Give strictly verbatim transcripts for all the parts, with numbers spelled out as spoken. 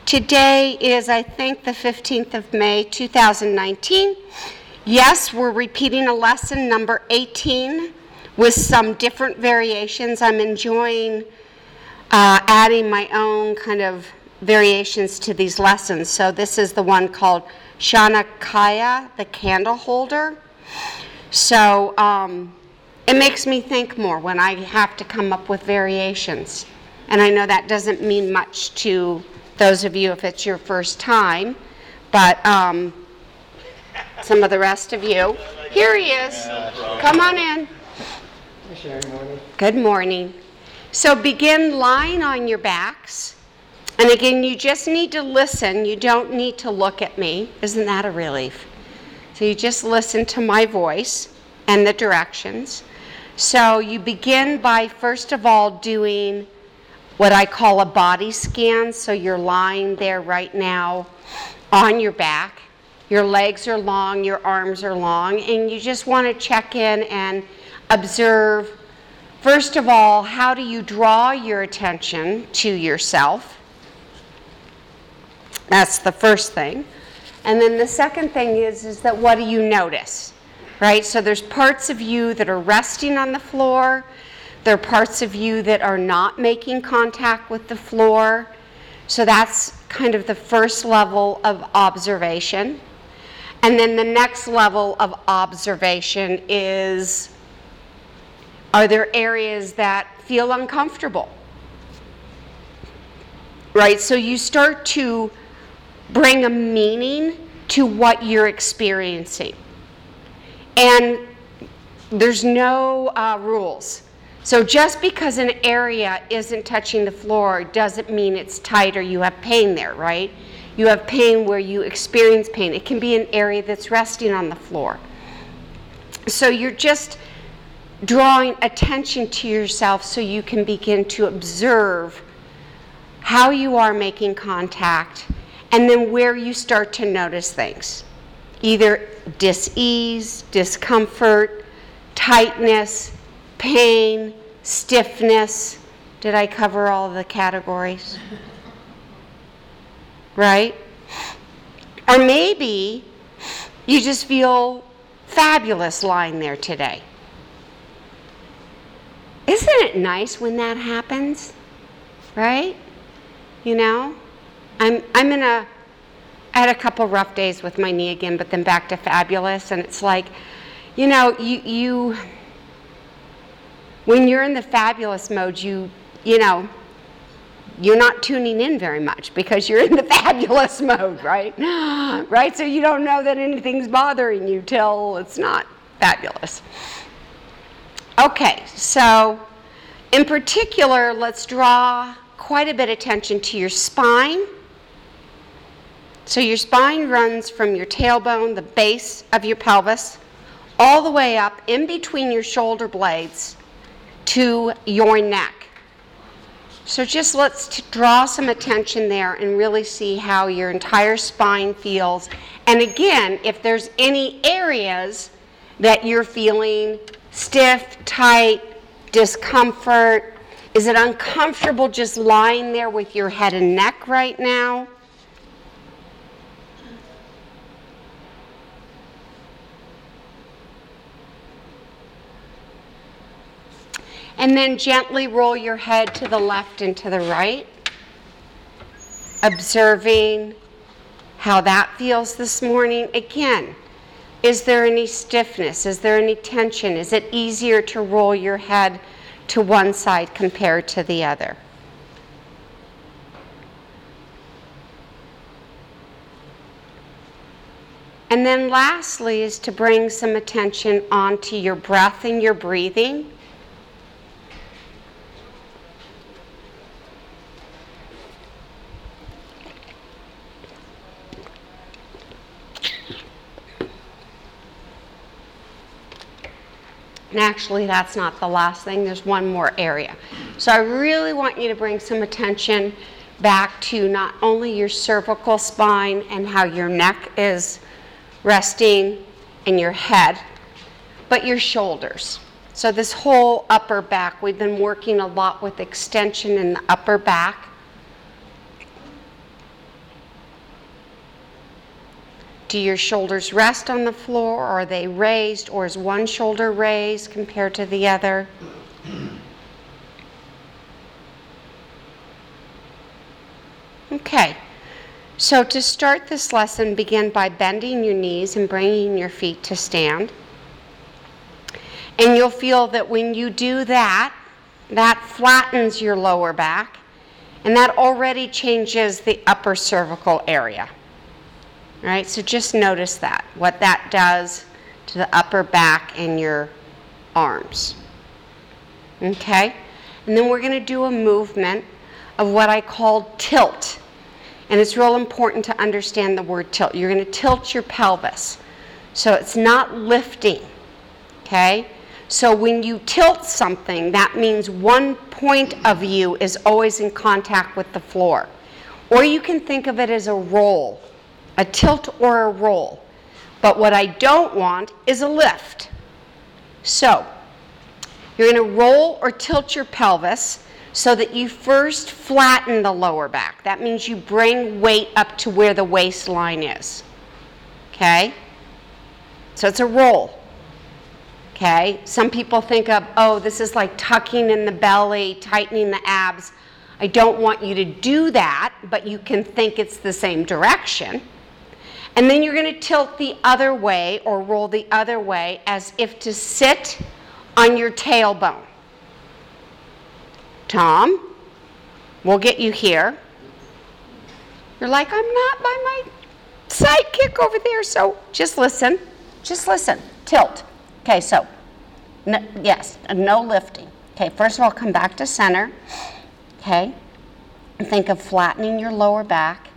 Today is, I think, the fifteenth of May, two thousand nineteen. Yes, we're repeating a lesson, number eighteen, with some different variations. I'm enjoying uh, adding my own kind of variations to these lessons. So this is the one called Shanakaya, the candle holder. So um, it makes me think more when I have to come up with variations. And I know that doesn't mean much to those of you if it's your first time, but um, some of the rest of you. Here he is. Come on in. Good morning. So begin lying on your backs. And again, you just need to listen. You don't need to look at me. Isn't that a relief? So you just listen to my voice and the directions. So you begin by, first of all, doing what I call a body scan. So you're lying there right now on your back. Your legs are long, your arms are long, and you just want to check in and observe, first of all, how do you draw your attention to yourself? That's the first thing. And then the second thing is, is that what do you notice, right? So there's parts of you that are resting on the floor. There are parts of you that are not making contact with the floor. So that's kind of the first level of observation. And then the next level of observation is, are there areas that feel uncomfortable? Right? So you start to bring a meaning to what you're experiencing. And there's no uh, rules. So just because an area isn't touching the floor doesn't mean it's tight or you have pain there, right? You have pain where you experience pain. It can be an area that's resting on the floor. So you're just drawing attention to yourself so you can begin to observe how you are making contact and then where you start to notice things. Either dis-ease, discomfort, tightness, pain, stiffness. Did I cover all the categories? Right? Or maybe you just feel fabulous lying there today. Isn't it nice when that happens? Right? You know? I'm I'm in a I had a couple rough days with my knee again, but then back to fabulous, and it's like, you know, you you when you're in the fabulous mode, you you know, you're not tuning in very much because you're in the fabulous mode, right? Right? So you don't know that anything's bothering you till it's not fabulous. Okay, so in particular, let's draw quite a bit of attention to your spine. So your spine runs from your tailbone, the base of your pelvis, all the way up in between your shoulder blades to your neck. So just let's t- draw some attention there and really see how your entire spine feels. And again, if there's any areas that you're feeling stiff, tight, discomfort, is it uncomfortable just lying there with your head and neck right now? And then gently roll your head to the left and to the right, observing how that feels this morning. Again, is there any stiffness? Is there any tension? Is it easier to roll your head to one side compared to the other? And then lastly is to bring some attention onto your breath and your breathing. And actually, that's not the last thing. There's one more area. So I really want you to bring some attention back to not only your cervical spine and how your neck is resting and your head, but your shoulders. So this whole upper back, we've been working a lot with extension in the upper back. Do your shoulders rest on the floor? Are they raised, or is one shoulder raised compared to the other? Okay, so to start this lesson, begin by bending your knees and bringing your feet to stand. And you'll feel that when you do that, that flattens your lower back, and that already changes the upper cervical area. All right, so just notice that, what that does to the upper back and your arms. Okay, and then we're going to do a movement of what I call tilt. And it's real important to understand the word tilt. You're going to tilt your pelvis. So it's not lifting, okay? So when you tilt something, that means one point of you is always in contact with the floor. Or you can think of it as a roll, a tilt or a roll. But what I don't want is a lift. So you're going to roll or tilt your pelvis so that you first flatten the lower back. That means you bring weight up to where the waistline is. Okay? So it's a roll. Okay? Some people think of, oh, this is like tucking in the belly, tightening the abs. I don't want you to do that, but you can think it's the same direction. And then you're going to tilt the other way or roll the other way as if to sit on your tailbone. Tom, we'll get you here. You're like, I'm not by my sidekick over there, so just listen. Just listen. Tilt. Okay, so, no, yes, no lifting. Okay, first of all, come back to center. Okay, and think of flattening your lower back.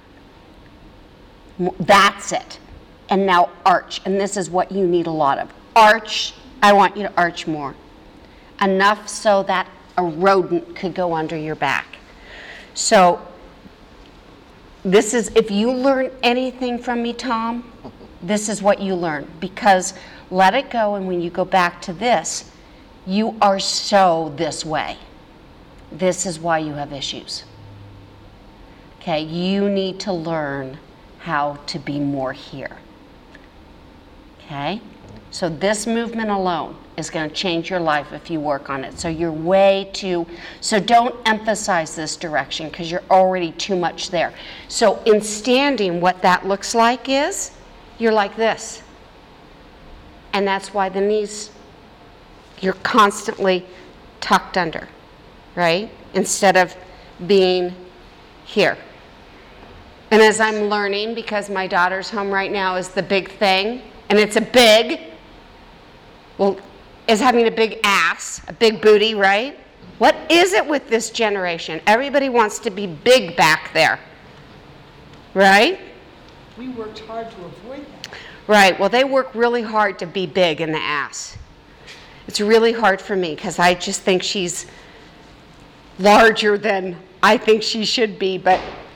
That's it. And now arch, and this is what you need a lot of. Arch. I want you to arch more. Enough so that a rodent could go under your back. So this is, if you learn anything from me, Tom, this is what you learn. Because let it go, and when you go back to this, you are so this way. This is why you have issues. Okay, you need to learn how to be more here. Okay? So this movement alone is going to change your life if you work on it. So you're way too, so don't emphasize this direction because you're already too much there. So in standing, what that looks like is, you're like this. And that's why the knees, you're constantly tucked under, right? Instead of being here. And as I'm learning, because my daughter's home right now is the big thing, and it's a big, well, is having a big ass, a big booty, right? What is it with this generation? Everybody wants to be big back there, right? We worked hard to avoid that. Right, well, they work really hard to be big in the ass. It's really hard for me because I just think she's larger than I think she should be, but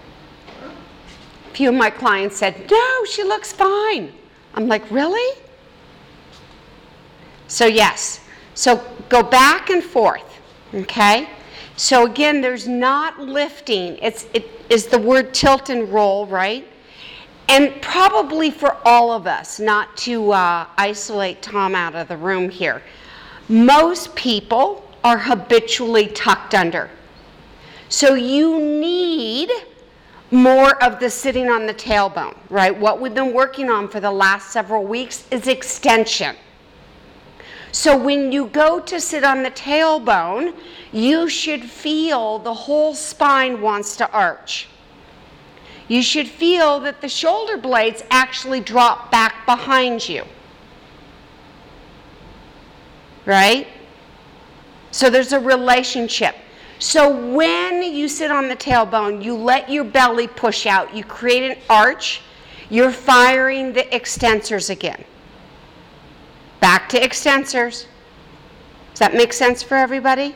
a few of my clients said, no, she looks fine. I'm like, really? So yes, so go back and forth, okay? So again, there's not lifting. It's, it is the word tilt and roll, right? And probably for all of us, not to uh, isolate Tom out of the room here, most people are habitually tucked under. So you need more of the sitting on the tailbone, right? What we've been working on for the last several weeks is extension. So when you go to sit on the tailbone, you should feel the whole spine wants to arch. You should feel that the shoulder blades actually drop back behind you. Right? So there's a relationship. So when you sit on the tailbone, you let your belly push out, you create an arch, you're firing the extensors again. Back to extensors. Does that make sense for everybody?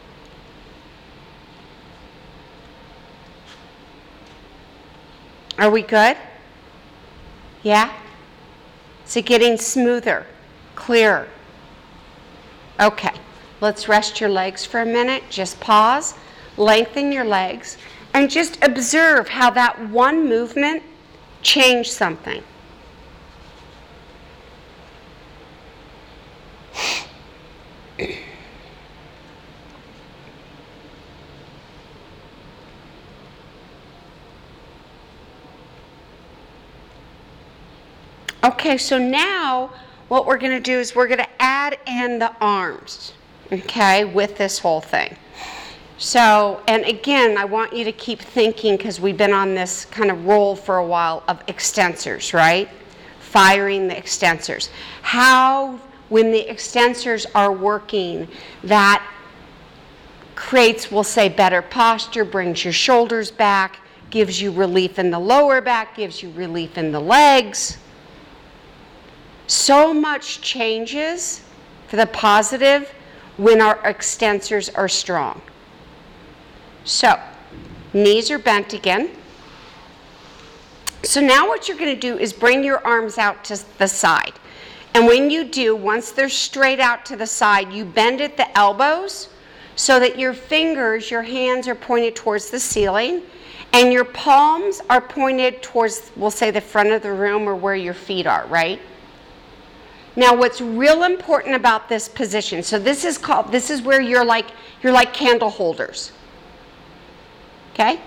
Are we good? Yeah? Is it getting smoother, clearer? Okay, let's rest your legs for a minute. Just pause, lengthen your legs, and just observe how that one movement changed something. Okay, so now what we're going to do is we're going to add in the arms, okay, with this whole thing. So, and again, I want you to keep thinking, because we've been on this kind of roll for a while, of extensors, right? Firing the extensors. How, when the extensors are working, that creates, we'll say, better posture, brings your shoulders back, gives you relief in the lower back, gives you relief in the legs. So much changes for the positive when our extensors are strong. So, knees are bent again. So now what you're going to do is bring your arms out to the side. And when you do, once they're straight out to the side, you bend at the elbows so that your fingers, your hands are pointed towards the ceiling, and your palms are pointed towards, we'll say, the front of the room or where your feet are, right? Now, what's real important about this position, so this is called, this is where you're like, you're like candle holders. Okay?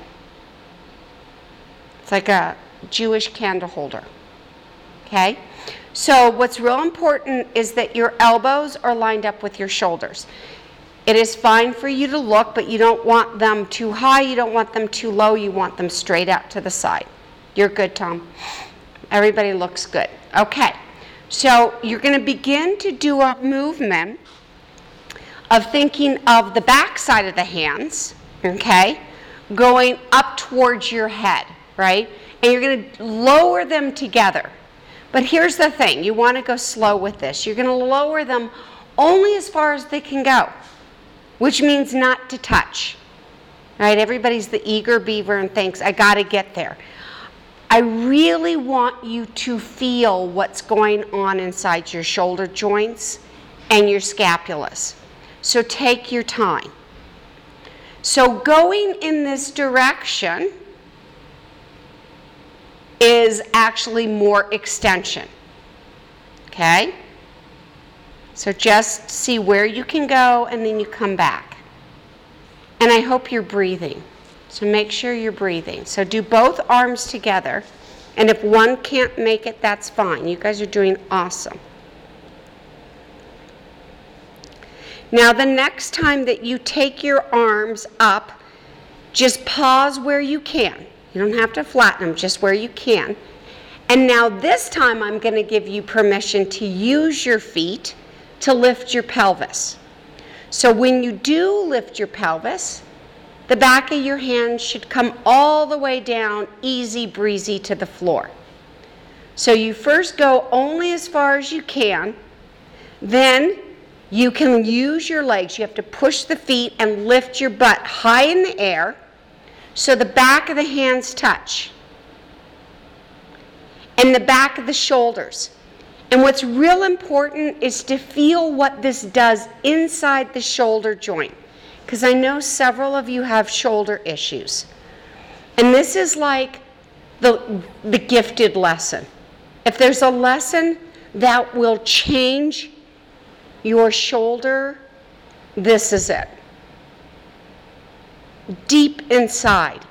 It's like a Jewish candle holder. Okay? So what's real important is that your elbows are lined up with your shoulders. It is fine for you to look, but you don't want them too high, you don't want them too low, you want them straight out to the side. You're good, Tom. Everybody looks good. Okay. So you're going to begin to do a movement of thinking of the back side of the hands, okay, going up towards your head, right? And you're going to lower them together. But here's the thing. You want to go slow with this. You're going to lower them only as far as they can go, which means not to touch, right? Everybody's the eager beaver and thinks, I got to get there. I really want you to feel what's going on inside your shoulder joints and your scapulas. So take your time. So going in this direction is actually more extension. Okay? So just see where you can go and then you come back. And I hope you're breathing. So make sure you're breathing. So do both arms together. And if one can't make it, that's fine. You guys are doing awesome. Now the next time that you take your arms up, just pause where you can. You don't have to flatten them, just where you can. And now this time I'm going to give you permission to use your feet to lift your pelvis. So when you do lift your pelvis, the back of your hand should come all the way down, easy breezy to the floor. So you first go only as far as you can, then you can use your legs. You have to push the feet and lift your butt high in the air so the back of the hands touch. And the back of the shoulders. And what's real important is to feel what this does inside the shoulder joint. Because I know several of you have shoulder issues. And this is like the, the gifted lesson. If there's a lesson that will change your shoulder, this is it. Deep inside.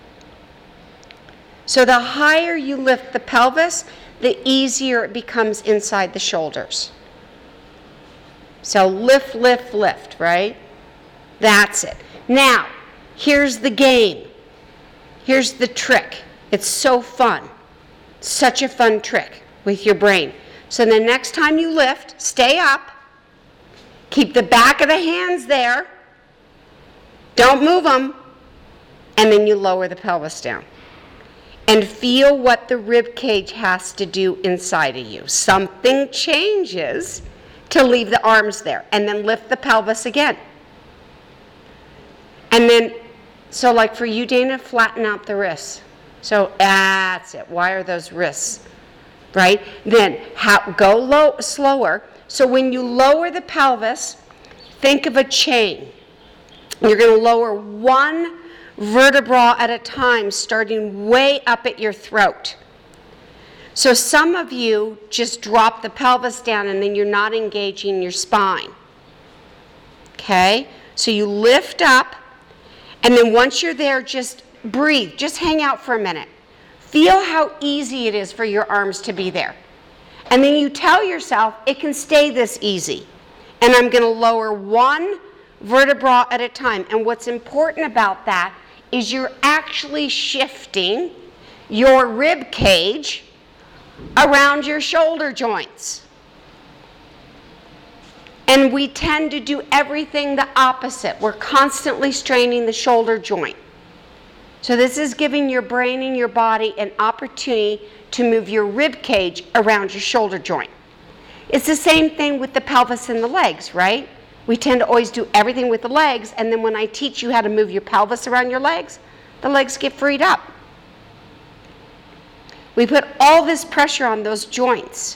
So the higher you lift the pelvis, the easier it becomes inside the shoulders. So lift, lift, lift, right? That's it. Now, here's the game. Here's the trick. It's so fun. Such a fun trick with your brain. So the next time you lift, stay up. Keep the back of the hands there. Don't move them. And then you lower the pelvis down. And feel what the rib cage has to do inside of you. Something changes to leave the arms there. And then lift the pelvis again. And then, so like for you, Dana, flatten out the wrists. So that's it. Why are those wrists? Right? Then how, go low, slower. So when you lower the pelvis, think of a chain. You're going to lower one vertebra at a time, starting way up at your throat. So some of you just drop the pelvis down and then you're not engaging your spine. Okay? So you lift up, and then once you're there, just breathe. Just hang out for a minute. Feel how easy it is for your arms to be there. And then you tell yourself, it can stay this easy. And I'm going to lower one vertebra at a time. And what's important about that is you're actually shifting your rib cage around your shoulder joints. And we tend to do everything the opposite. We're constantly straining the shoulder joint. So this is giving your brain and your body an opportunity to move your rib cage around your shoulder joint. It's the same thing with the pelvis and the legs, right? We tend to always do everything with the legs, and then when I teach you how to move your pelvis around your legs, the legs get freed up. We put all this pressure on those joints.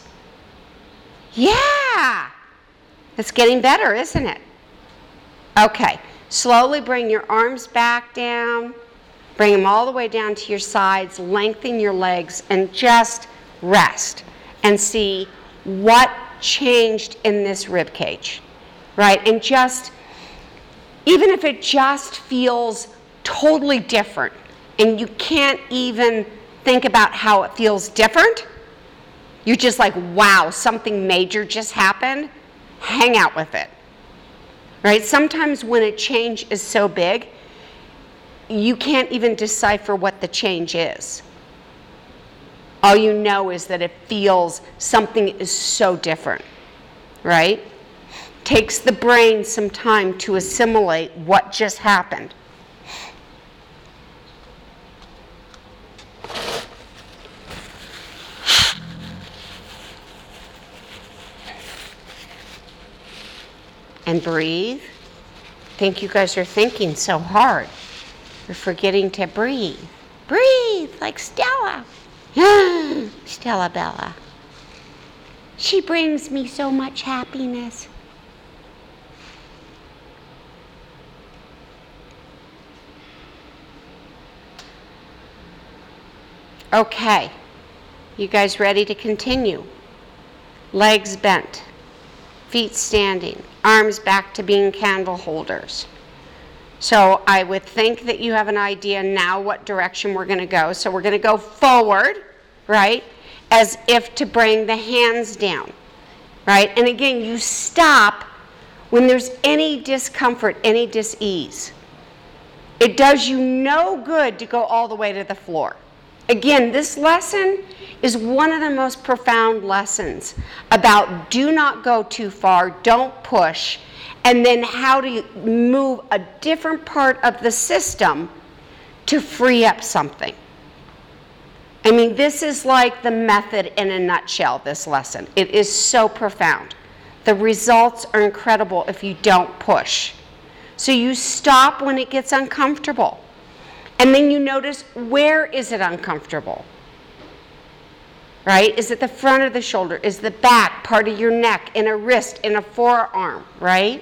Yeah! It's getting better, isn't it? Okay, slowly bring your arms back down. Bring them all the way down to your sides. Lengthen your legs and just rest and see what changed in this rib cage, right? And just, even if it just feels totally different and you can't even think about how it feels different, you're just like, wow, something major just happened. Hang out with it, right? Sometimes when a change is so big, you can't even decipher what the change is. All you know is that it feels something is so different, right? Takes the brain some time to assimilate what just happened. And breathe. I think you guys are thinking so hard. You're forgetting to breathe. Breathe like Stella. Stella Bella. She brings me so much happiness. Okay. You guys ready to continue? Legs bent. Feet standing, arms back to being candle holders. So I would think that you have an idea now what direction we're going to go. So we're going to go forward, right, as if to bring the hands down, right? And again, you stop when there's any discomfort, any dis-ease. It does you no good to go all the way to the floor. Again, this lesson is one of the most profound lessons about do not go too far, don't push, and then how to move a different part of the system to free up something. I mean, this is like the method in a nutshell, this lesson. It is so profound. The results are incredible if you don't push. So you stop when it gets uncomfortable. And then you notice, where is it uncomfortable? Right? Is it the front of the shoulder? Is the back, part of your neck, in a wrist, in a forearm, right?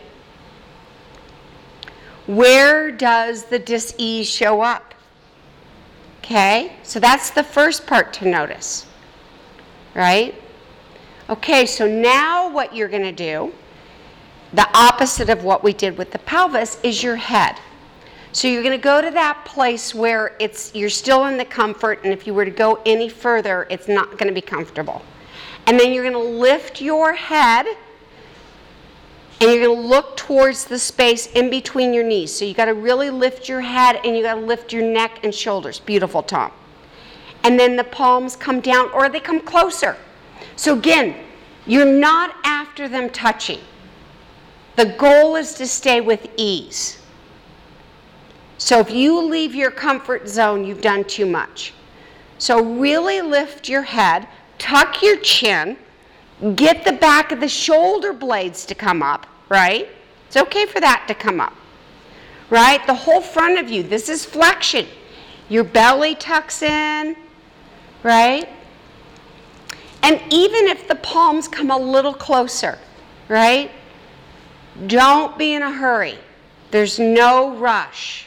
Where does the dis-ease show up? Okay, so that's the first part to notice, right? Okay, so now what you're going to do, the opposite of what we did with the pelvis, is your head. So you're going to go to that place where it's you're still in the comfort, and if you were to go any further, it's not going to be comfortable. And then you're going to lift your head, and you're going to look towards the space in between your knees. So you got to really lift your head, and you got to lift your neck and shoulders. Beautiful, Tom. And then the palms come down, or they come closer. So again, you're not after them touching. The goal is to stay with ease. So if you leave your comfort zone, you've done too much. So really lift your head, tuck your chin, get the back of the shoulder blades to come up, right? It's okay for that to come up, right? The whole front of you, this is flexion. Your belly tucks in, right? And even if the palms come a little closer, right? Don't be in a hurry. There's no rush.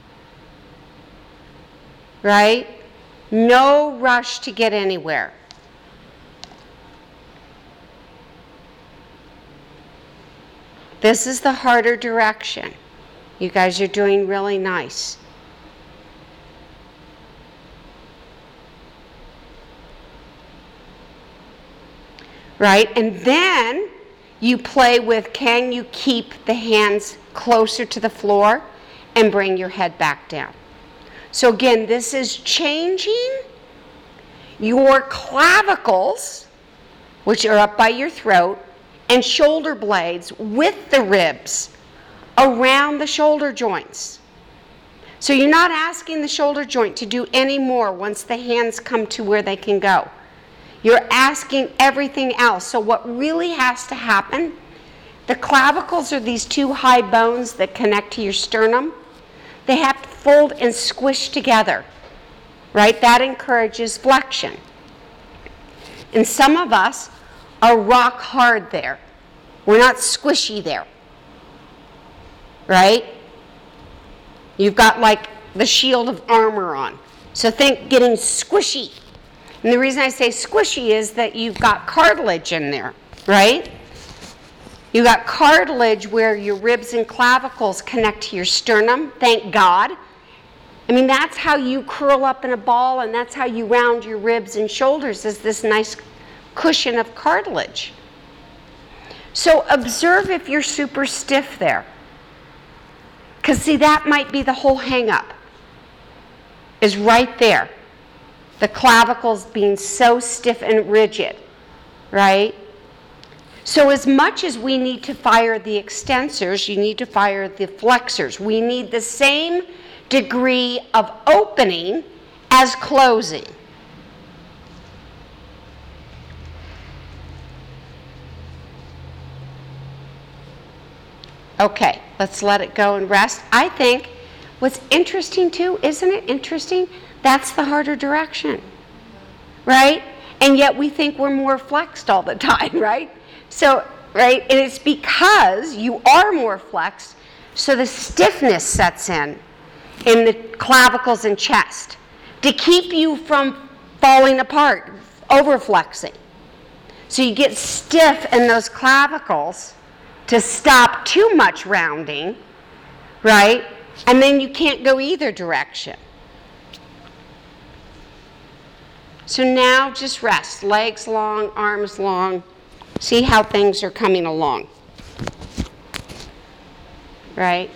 Right? No rush to get anywhere. This is the harder direction. You guys are doing really nice. right? And then you play with, can you keep the hands closer to the floor and bring your head back down? So again, this is changing your clavicles, which are up by your throat, and shoulder blades with the ribs around the shoulder joints. So you're not asking the shoulder joint to do any more once the hands come to where they can go. You're asking everything else. So what really has to happen, the clavicles are these two high bones that connect to your sternum. They have to fold and squish together, right? That encourages flexion. And some of us are rock hard there. We're not squishy there, right? You've got like the shield of armor on. So think getting squishy. And the reason I say squishy is that you've got cartilage in there, right? You've got cartilage where your ribs and clavicles connect to your sternum, thank God. I mean, that's how you curl up in a ball, and that's how you round your ribs and shoulders, is this nice cushion of cartilage. So observe if you're super stiff there. Because see, that might be the whole hang-up, is right there. The clavicles being so stiff and rigid, right? So as much as we need to fire the extensors, you need to fire the flexors. We need the same degree of opening as closing. Okay, let's let it go and rest. I think what's interesting too, isn't it interesting? That's the harder direction, right? And yet we think we're more flexed all the time, right? So, right, and it's because you are more flexed, so the stiffness sets in, in the clavicles and chest, to keep you from falling apart, overflexing. So you get stiff in those clavicles to stop too much rounding, right? And then you can't go either direction. So now just rest, legs long, arms long. See how things are coming along, right?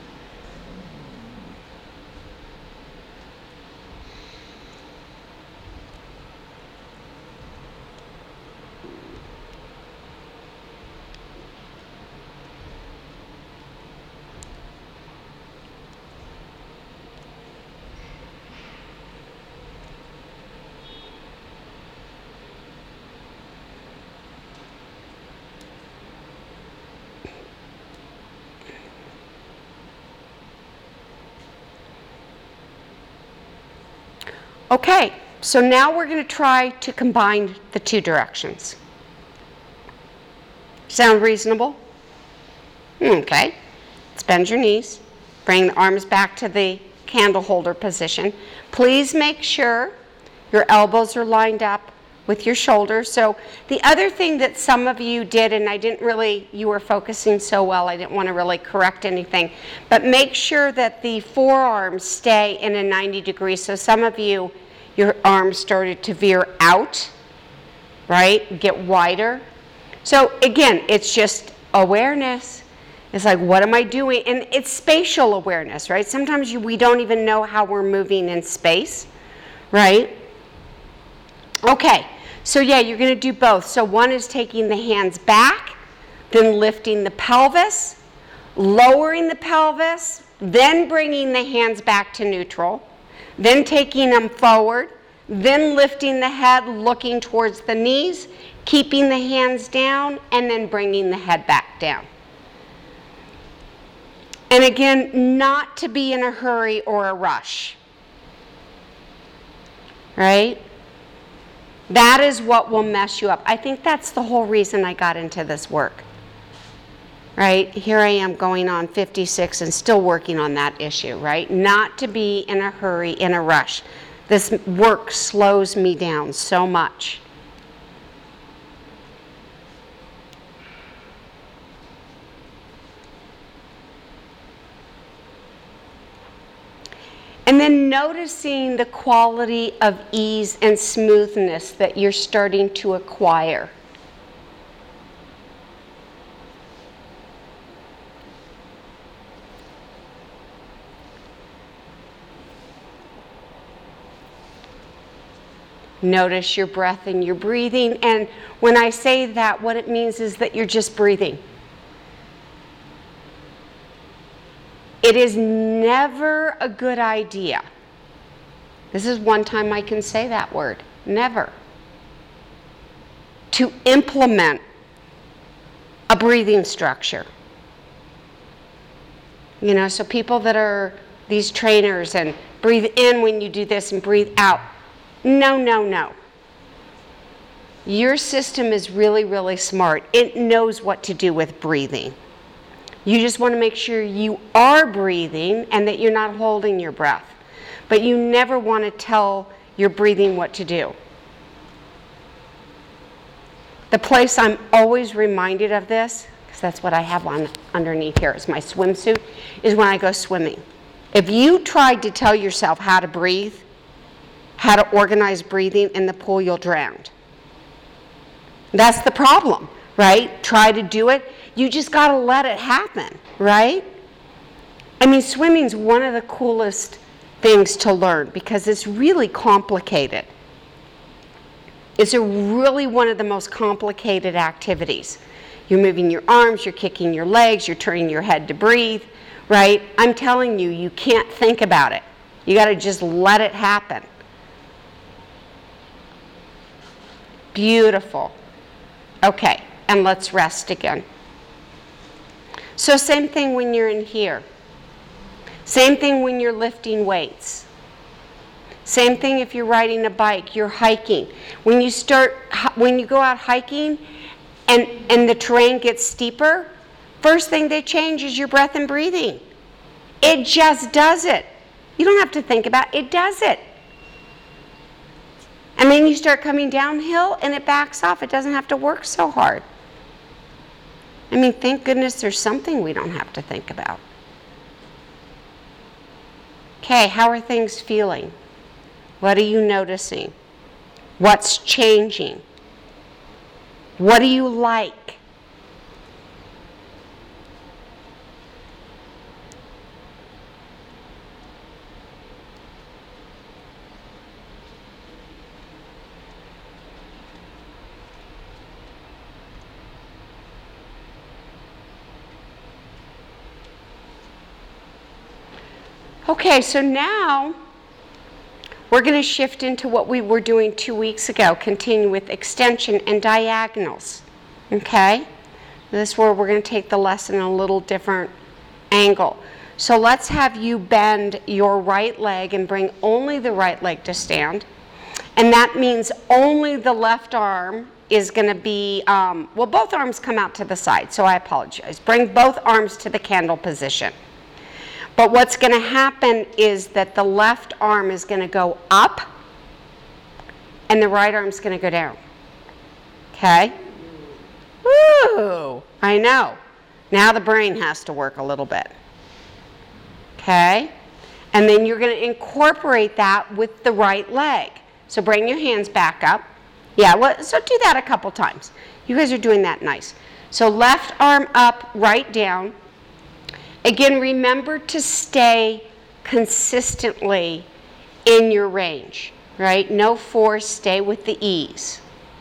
Okay, so now we're going to try to combine the two directions. Sound reasonable? Okay. Let's bend your knees. Bring the arms back to the candle holder position. Please make sure your elbows are lined up with your shoulders. So the other thing that some of you did, and I didn't really, you were focusing so well, I didn't want to really correct anything, but make sure that the forearms stay in a ninety degrees. So some of you, your arms started to veer out, right? Get wider. So again, it's just awareness. It's like, what am I doing? And it's spatial awareness, right? Sometimes you, we don't even know how we're moving in space, right? Okay, so yeah, you're going to do both. So one is taking the hands back, then lifting the pelvis, lowering the pelvis, then bringing the hands back to neutral, then taking them forward, then lifting the head, looking towards the knees, keeping the hands down, and then bringing the head back down. And again, not to be in a hurry or a rush, right? That is what will mess you up. I think that's the whole reason I got into this work, right? Here I am going on fifty-six and still working on that issue, right? Not to be in a hurry, in a rush. This work slows me down so much. And then noticing the quality of ease and smoothness that you're starting to acquire. Notice your breath and your breathing. And when I say that, what it means is that you're just breathing. It is never a good idea. This is one time I can say that word, never, to implement a breathing structure. You know, so people that are these trainers and breathe in when you do this and breathe out. No, no, no. Your system is really, really smart. It knows what to do with breathing. You just want to make sure you are breathing and that you're not holding your breath. But you never want to tell your breathing what to do. The place I'm always reminded of this, because that's what I have on underneath here, is my swimsuit, is when I go swimming. If you tried to tell yourself how to breathe, how to organize breathing in the pool, you'll drown. That's the problem, right? Try to do it. You just got to let it happen, right? I mean, swimming's one of the coolest things to learn because it's really complicated. It's a really one of the most complicated activities. You're moving your arms, you're kicking your legs, you're turning your head to breathe, right? I'm telling you, you can't think about it. You got to just let it happen. Beautiful. Okay, and let's rest again. So same thing when you're in here. Same thing when you're lifting weights. Same thing if you're riding a bike, you're hiking. When you start, when you go out hiking and, and the terrain gets steeper, first thing they change is your breath and breathing. It just does it. You don't have to think about it, it does it. And then you start coming downhill and it backs off. It doesn't have to work so hard. I mean, thank goodness there's something we don't have to think about. Okay, how are things feeling? What are you noticing? What's changing? What do you like? Okay, so now we're going to shift into what we were doing two weeks ago, continue with extension and diagonals. Okay? This is where we're going to take the lesson in a little different angle. So let's have you bend your right leg and bring only the right leg to stand. And that means only the left arm is going to be, um, well, both arms come out to the side, so I apologize. Bring both arms to the candle position. But what's going to happen is that the left arm is going to go up and the right arm is going to go down. Okay? Woo! I know. Now the brain has to work a little bit. Okay? And then you're going to incorporate that with the right leg. So bring your hands back up. Yeah, well, so do that a couple times. You guys are doing that nice. So left arm up, right down. Again, remember to stay consistently in your range, right? No force, stay with the ease.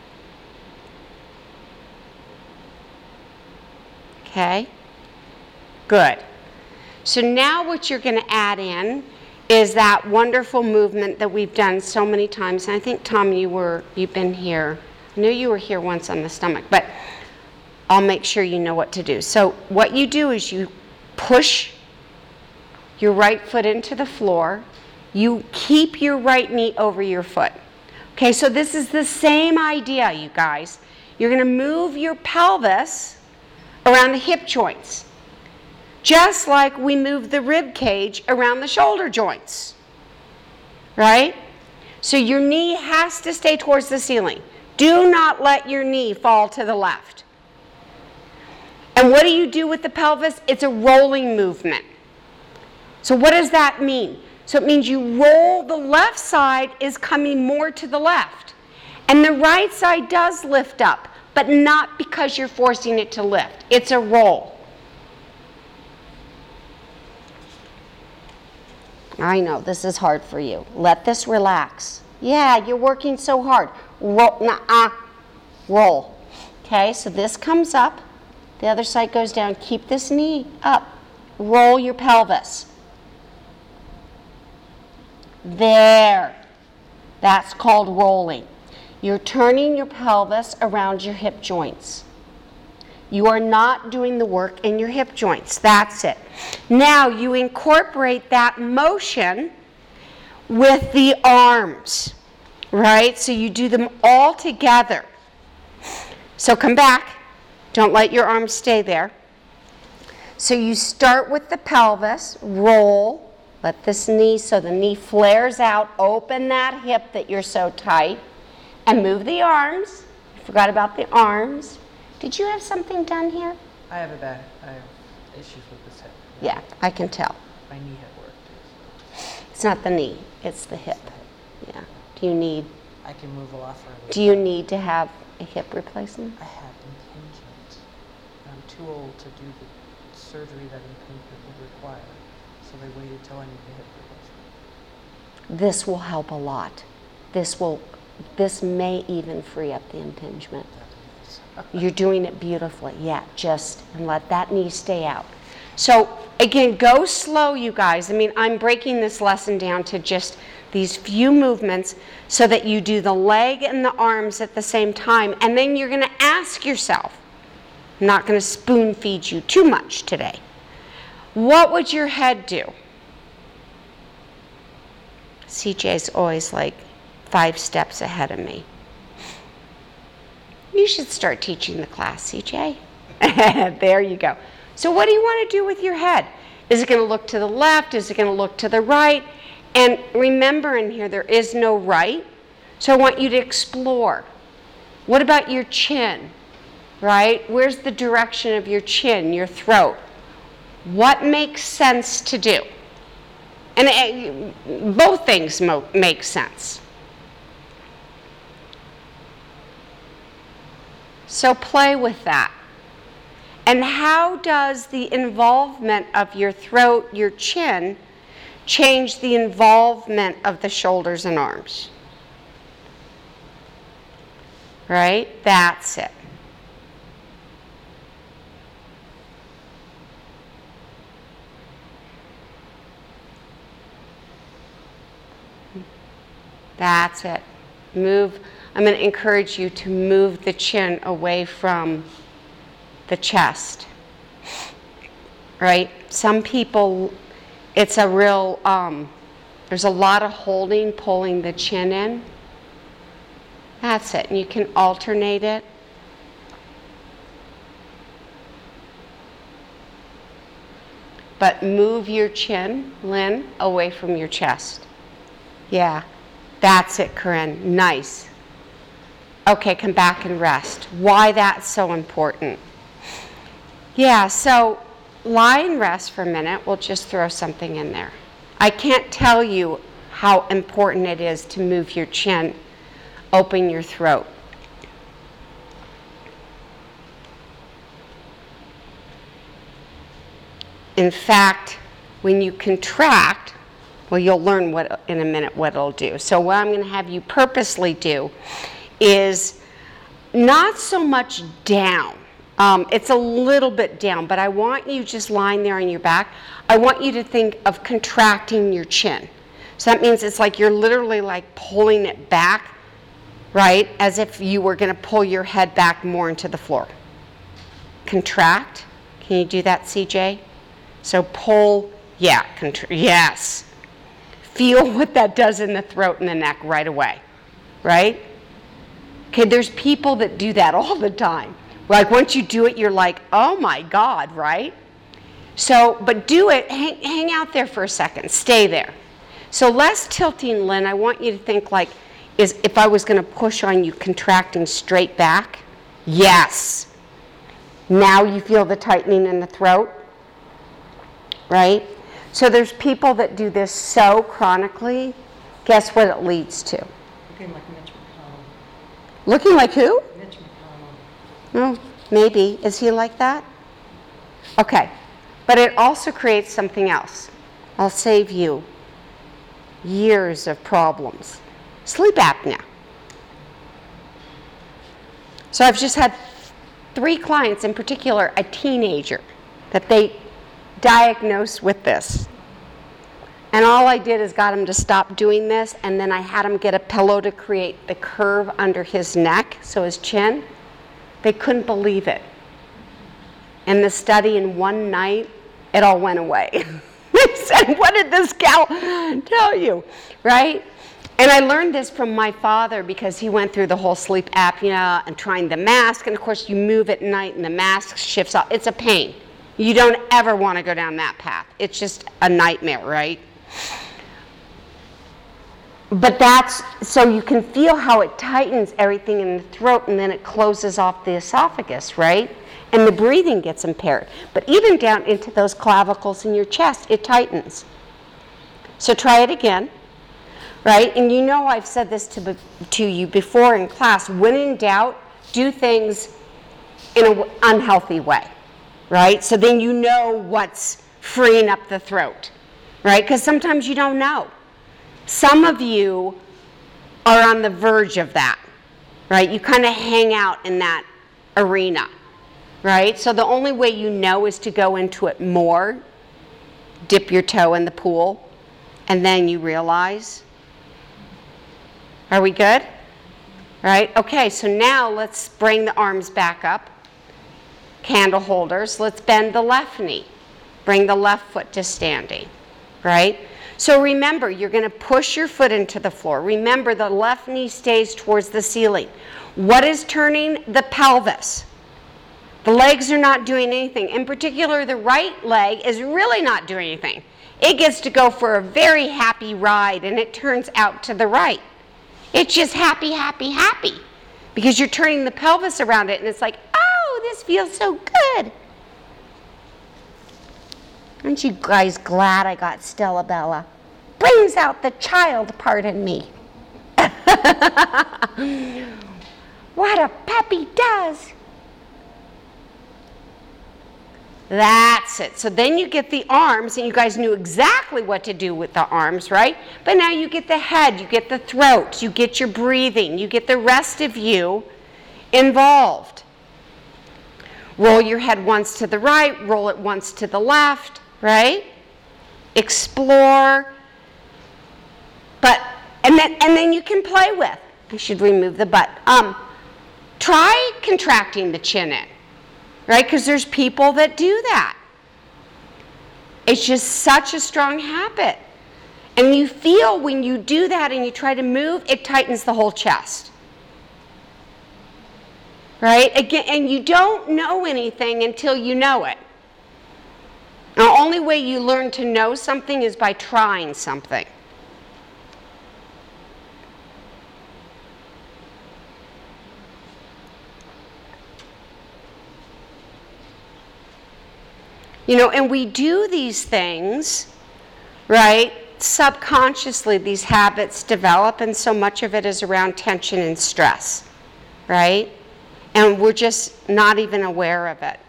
Okay? Good. So now what you're going to add in is that wonderful movement that we've done so many times. And I think, Tom, you were, you've been here. I knew you were here once on the stomach, but I'll make sure you know what to do. So what you do is you push your right foot into the floor. You keep your right knee over your foot. Okay, so this is the same idea, you guys. You're going to move your pelvis around the hip joints, just like we move the rib cage around the shoulder joints, right? So your knee has to stay towards the ceiling. Do not let your knee fall to the left. And what do you do with the pelvis? It's a rolling movement. So what does that mean? So it means you roll, the left side is coming more to the left. And the right side does lift up, but not because you're forcing it to lift. It's a roll. I know, this is hard for you. Let this relax. Yeah, you're working so hard. Roll, nuh-uh, roll. Okay, so this comes up. The other side goes down. Keep this knee up. Roll your pelvis. There. That's called rolling. You're turning your pelvis around your hip joints. You are not doing the work in your hip joints. That's it. Now you incorporate that motion with the arms, right? So you do them all together. So come back. Don't let your arms stay there. So you start with the pelvis, roll, let this knee, so the knee flares out, open that hip that you're so tight, and move the arms. I forgot about the arms. Did you have something done here? I have a bad, I have issues with this hip. Yeah, I can tell. My knee had worked too. So. It's not the knee, it's the hip. Yeah. Do you need, I can move a lot further. do you need to have a hip replacement? I have impingement. I'm too old to do the surgery that impingement would require. So they waited till I need the hip replacement. This will help a lot. This will, this may even free up the impingement. You're doing it beautifully. Yeah, just, and let that knee stay out. So again, go slow, you guys. I mean, I'm breaking this lesson down to just these few movements so that you do the leg and the arms at the same time. And then you're going to ask yourself, I'm not going to spoon feed you too much today. What would your head do? C J's always like five steps ahead of me. You should start teaching the class, C J. There you go. So what do you want to do with your head? Is it going to look to the left? Is it going to look to the right? And remember in here, there is no right. So I want you to explore. What about your chin, right? Where's the direction of your chin, your throat? What makes sense to do? And it, both things mo- make sense. So play with that. And how does the involvement of your throat, your chin, change the involvement of the shoulders and arms? Right? That's it. That's it. Move. I'm going to encourage you to move the chin away from the chest. Right? Some people, it's a real, um, there's a lot of holding, pulling the chin in. That's it. And you can alternate it. But move your chin, Lynn, away from your chest. Yeah. That's it, Corinne. Nice. Okay, come back and rest. Why that's so important. Yeah, so lie and rest for a minute. We'll just throw something in there. I can't tell you how important it is to move your chin, open your throat. In fact, when you contract, well, you'll learn what in a minute what it'll do. So what I'm going to have you purposely do is not so much down. Um, it's a little bit down, but I want you just lying there on your back. I want you to think of contracting your chin. So that means it's like you're literally like pulling it back, right? As if you were going to pull your head back more into the floor. Contract. Can you do that, C J? So pull, yeah, contra- yes. Feel what that does in the throat and the neck right away, right? Okay, there's people that do that all the time. Like once you do it, you're like, oh my God, right? So, but do it, hang, hang out there for a second, stay there. So less tilting, Lynn, I want you to think like, is if I was gonna push on you, contracting straight back, yes. Now you feel the tightening in the throat, right? So there's people that do this so chronically, guess what it leads to? Looking like Mitch McConnell. Looking like who? Mitch McConnell. No, maybe. Is he like that? Okay. But it also creates something else. I'll save you years of problems. sleep apnea. So I've just had three clients, in particular, a teenager, that they diagnosed with this. And all I did is got him to stop doing this, and then I had him get a pillow to create the curve under his neck, so his chin. They couldn't believe it. In the study, in one night, it all went away. They said, what did this gal tell you, right? And I learned this from my father because he went through the whole sleep apnea and trying the mask, and of course you move at night and the mask shifts off. It's a pain. You don't ever want to go down that path. It's just a nightmare, right? But that's, so you can feel how it tightens everything in the throat, and then it closes off the esophagus, right? And the breathing gets impaired. But even down into those clavicles in your chest, it tightens. So try it again, right? And you know I've said this to, to you before in class. When in doubt, do things in an unhealthy way, right? So then you know what's freeing up the throat, right? Because sometimes you don't know. Some of you are on the verge of that, right? You kind of hang out in that arena, right? So the only way you know is to go into it more, dip your toe in the pool, and then you realize. Are we good? Right? Okay, so now let's bring the arms back up. Candle holders. Let's bend the left knee. Bring the left foot to standing, right? So remember, you're going to push your foot into the floor. Remember, the left knee stays towards the ceiling. What is turning? The pelvis. The legs are not doing anything. In particular, the right leg is really not doing anything. It gets to go for a very happy ride, and it turns out to the right. It's just happy, happy, happy, because you're turning the pelvis around it, and it's like, oh, this feels so good. Aren't you guys glad I got Stella Bella? Brings out the child part in me. What a puppy does. That's it. So then you get the arms, and you guys knew exactly what to do with the arms, right? But now you get the head, you get the throat, you get your breathing, you get the rest of you involved. Roll your head once to the right, roll it once to the left, right? Explore. But, and then, and then you can play with. I should remove the butt. Um, try contracting the chin in. Right? Because there's people that do that. It's just such a strong habit. And you feel when you do that and you try to move, it tightens the whole chest. Right? Again, and you don't know anything until you know it. The only way you learn to know something is by trying something. You know, and we do these things, right? Subconsciously, these habits develop, and so much of it is around tension and stress, right? And we're just not even aware of it.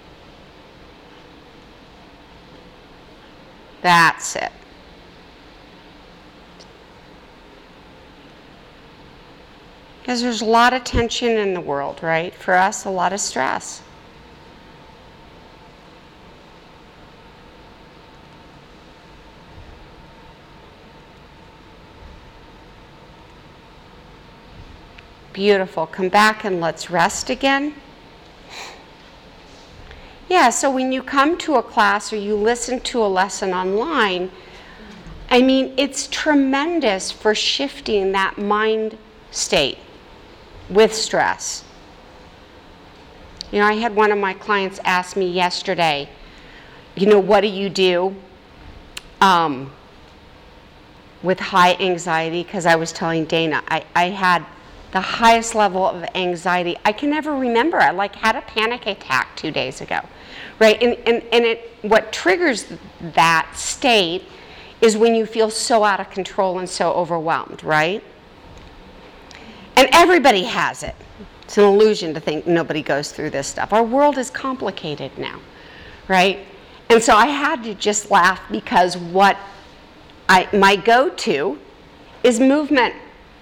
That's it. Because there's a lot of tension in the world, right? For us, a lot of stress. Beautiful. Come back and let's rest again. Yeah, so when you come to a class or you listen to a lesson online, I mean, it's tremendous for shifting that mind state with stress. You know, I had one of my clients ask me yesterday, you know, what do you do um, with high anxiety? Because I was telling Dana, I, I had the highest level of anxiety I can never remember. I like had a panic attack two days ago, right? And, and, and it, what triggers that state is when you feel so out of control and so overwhelmed, right? And everybody has it. It's an illusion to think nobody goes through this stuff. Our world is complicated now, right? And so I had to just laugh because what I, my go-to is movement.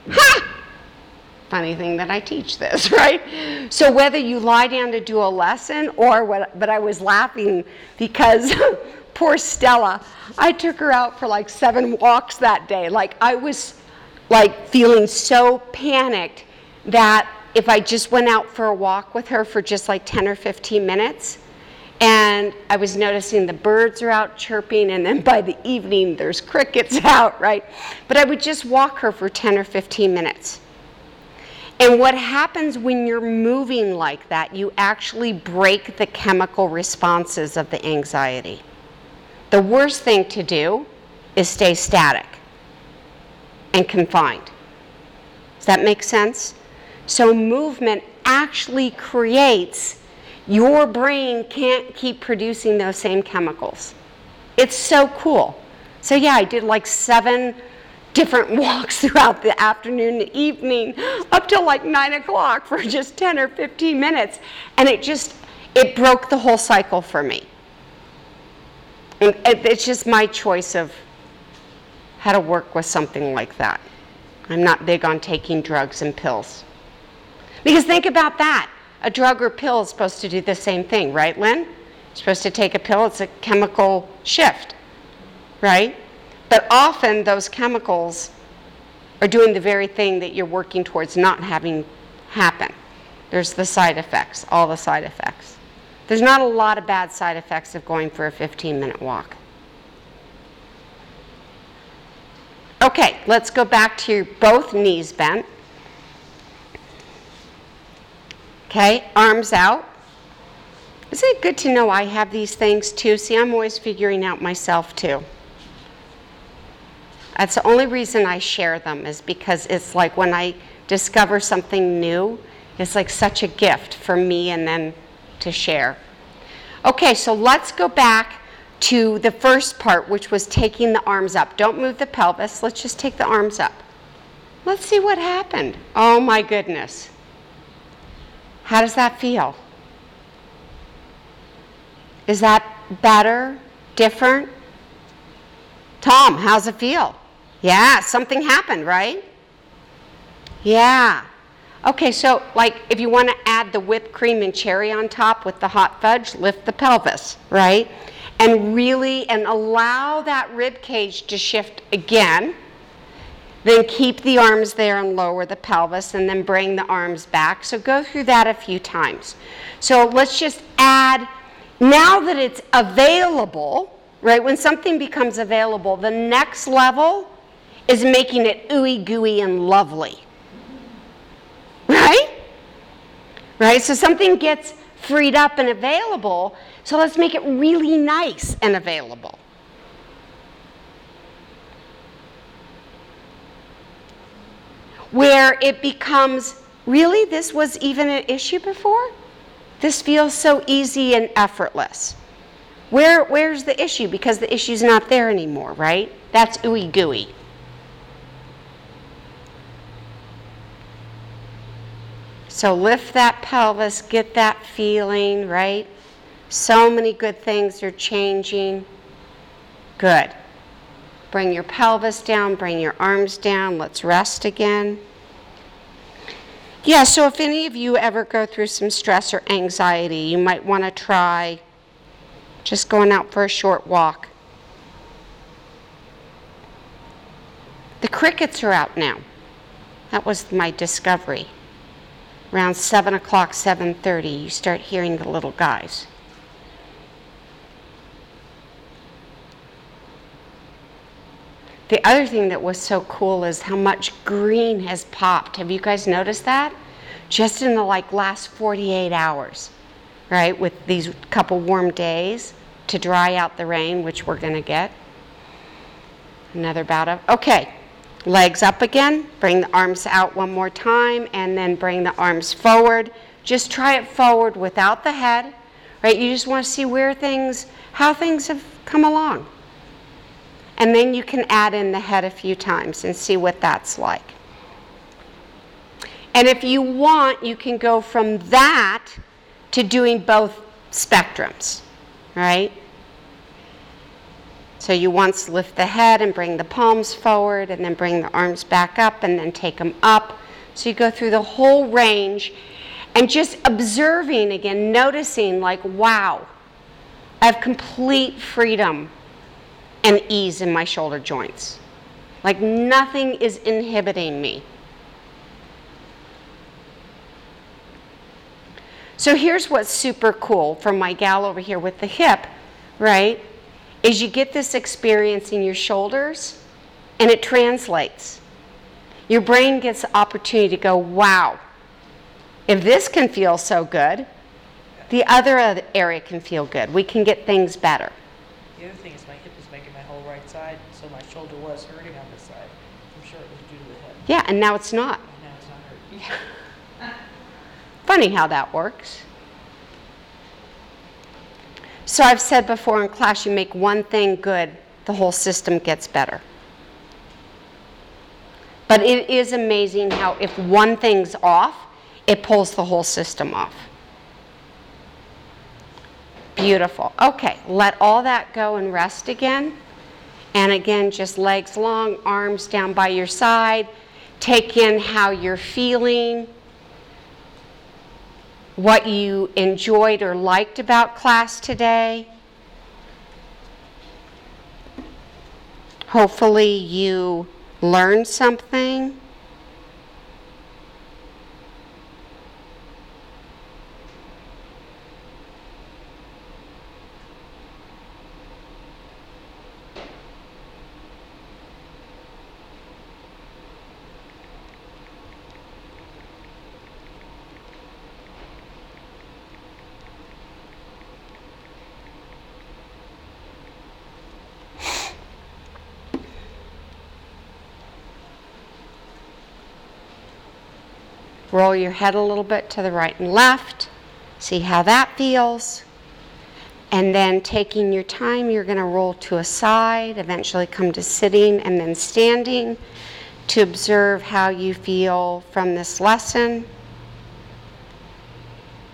Ha! Funny thing that I teach this, right? So whether you lie down to do a lesson or what, but I was laughing because poor Stella, I took her out for like seven walks that day. Like I was like feeling so panicked that if I just went out for a walk with her for just like ten or fifteen minutes, and I was noticing the birds are out chirping, and then by the evening there's crickets out, right? But I would just walk her for ten or fifteen minutes. And what happens when you're moving like that, you actually break the chemical responses of the anxiety. The worst thing to do is stay static and confined. Does that make sense? So movement actually creates, your brain can't keep producing those same chemicals. It's so cool. So yeah, I did like seven different walks throughout the afternoon and evening up till like nine o'clock for just ten or fifteen minutes. And it just, it broke the whole cycle for me. And it's just my choice of how to work with something like that. I'm not big on taking drugs and pills. Because think about that. A drug or pill is supposed to do the same thing, right, Lynn? You're supposed to take a pill, it's a chemical shift, right? But often those chemicals are doing the very thing that you're working towards not having happen. There's the side effects, all the side effects. There's not a lot of bad side effects of going for a fifteen minute walk. Okay, let's go back to both knees bent. Okay, arms out. Isn't it good to know I have these things too? See, I'm always figuring out myself too. That's the only reason I share them, is because it's like when I discover something new, it's like such a gift for me and then to share. Okay, so let's go back to the first part, which was taking the arms up. Don't move the pelvis. Let's just take the arms up. Let's see what happened. Oh my goodness. How does that feel? Is that better? Different? Tom, how's it feel? Yeah, something happened, right? Yeah. Okay, so like if you want to add the whipped cream and cherry on top with the hot fudge, lift the pelvis, right? And really, and allow that rib cage to shift again. Then keep the arms there and lower the pelvis, and then bring the arms back. So go through that a few times. So let's just add, now that it's available, right? When something becomes available, the next level is making it ooey gooey and lovely. Right? Right? So something gets freed up and available, so let's make it really nice and available. Where it becomes, really, this was even an issue before? This feels so easy and effortless. Where, where's the issue? Because the issue's not there anymore, right? That's ooey gooey. So lift that pelvis, get that feeling, right? So many good things are changing. Good. Bring your pelvis down, bring your arms down. Let's rest again. Yeah, so if any of you ever go through some stress or anxiety, you might want to try just going out for a short walk. The crickets are out now. That was my discovery. Around seven o'clock, seven thirty, you start hearing the little guys. The other thing that was so cool is how much green has popped. Have you guys noticed that? Just in the like last forty-eight hours, right? With these couple warm days to dry out the rain, which we're going to get. Another bout of, okay. Legs up again, bring the arms out one more time, and then bring the arms forward. Just try it forward without the head, right? You just want to see where things, how things have come along. And then you can add in the head a few times and see what that's like. And if you want, you can go from that to doing both spectrums, right? So you once lift the head and bring the palms forward, and then bring the arms back up, and then take them up. So you go through the whole range, and just observing again, noticing like, wow, I have complete freedom and ease in my shoulder joints. Like nothing is inhibiting me. So here's what's super cool from my gal over here with the hip, right? Is you get this experience in your shoulders and it translates. Your brain gets the opportunity to go, wow, if this can feel so good, the other area can feel good. We can get things better. The other thing is my hip is making my whole right side, so my shoulder was hurting on this side. I'm sure it was due to the hip. Yeah, and now it's not. And now it's not hurting. Funny how that works. So I've said before in class, you make one thing good, the whole system gets better. But it is amazing how if one thing's off, it pulls the whole system off. Beautiful. Okay, let all that go and rest again. And again, just legs long, arms down by your side. Take in how you're feeling, what you enjoyed or liked about class today. Hopefully you learned something. Roll your head a little bit to the right and left. See how that feels. And then taking your time, you're going to roll to a side, eventually come to sitting and then standing to observe how you feel from this lesson.